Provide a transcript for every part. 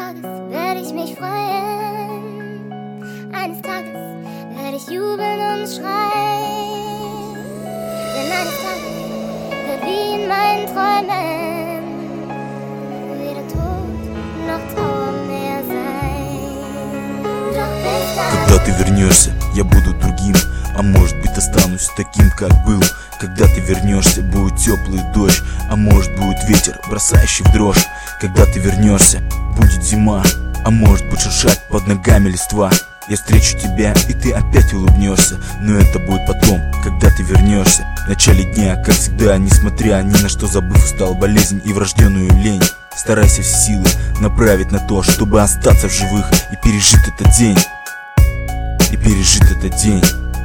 Tages werde ich mich freuen. Eines Tages werde ich jubeln und schreien. Denn eines Tages wird wie in meinen Träumen weder Tod noch Trauer mehr sein. Doch bis dann. Когда ты вернешься, я буду другим, а может быть останусь таким, как был. Когда ты вернешься, будет теплый дождь, а может будет ветер, бросающий в дрожь. Когда ты вернешься, будет зима, а может быть шуршать под ногами листва. Я встречу тебя, и ты опять улыбнешься, но это будет потом, когда ты вернешься. В начале дня, как всегда, несмотря ни на что, забыв устал болезнь и врожденную лень, старайся все силы направить на то, чтобы остаться в живых и пережить этот день. И пережить этот день.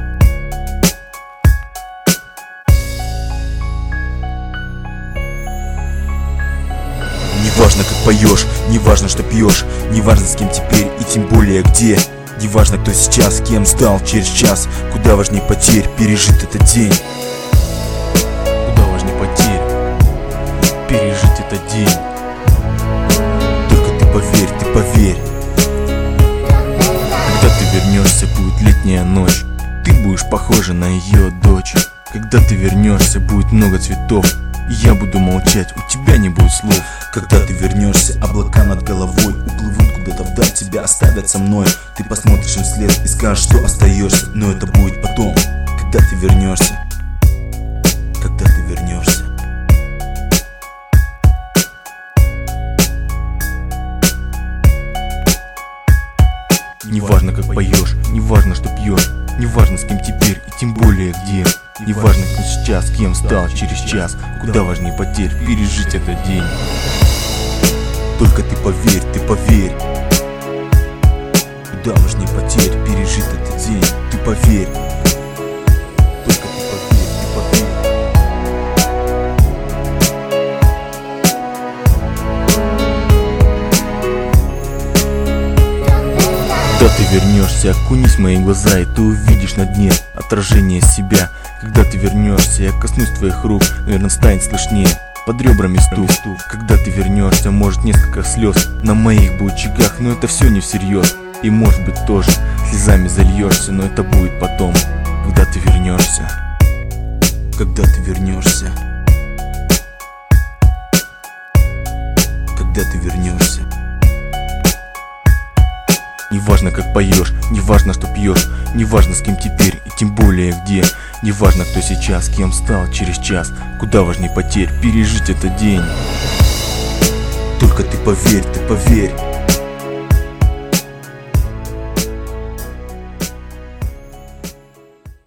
Неважно, как поешь, неважно, что пьешь, неважно, с кем теперь и тем более где. Неважно, кто сейчас, кем стал через час. Куда важнее потерь, пережить этот день. Куда важнее потерь, пережить этот день. Только ты поверь, ты поверь. Когда ты вернешься, будет летняя ночь, ты будешь похожа на ее дочь. Когда ты вернешься, будет много цветов, и я буду молчать, у тебя не будет слов. Когда ты вернешься, облака над головой уплывут куда-то вдаль, тебя оставят со мной. Ты посмотришь им вслед и скажешь, что остаешься, но это будет потом. Когда ты вернешься. Когда ты вернешься. Неважно, как поешь, неважно, что пьешь, неважно, с кем теперь и тем более где. Неважно, кто сейчас, кем стал через час. Куда важнее потерь, пережить этот день. Только ты поверь, ты поверь. Куда важнее потерь, пережить этот день. Ты поверь. Только ты поверь, ты поверь. Когда ты вернешься, окунись в мои глаза, и ты увидишь на дне отражение себя. Когда ты вернешься, я коснусь твоих рук, наверное, станет слышнее под ребрами стук. Когда ты вернешься, может несколько слез на моих будет щеках, но это все не всерьез. И может быть тоже слезами зальешься, но это будет потом. Когда ты вернешься. Когда ты вернешься. Когда ты вернешься. Неважно, как поешь, неважно, что пьешь, неважно, с кем теперь и тем более где. Неважно, кто сейчас, кем стал через час. Куда важнее потерь, пережить этот день. Только ты поверь, ты поверь.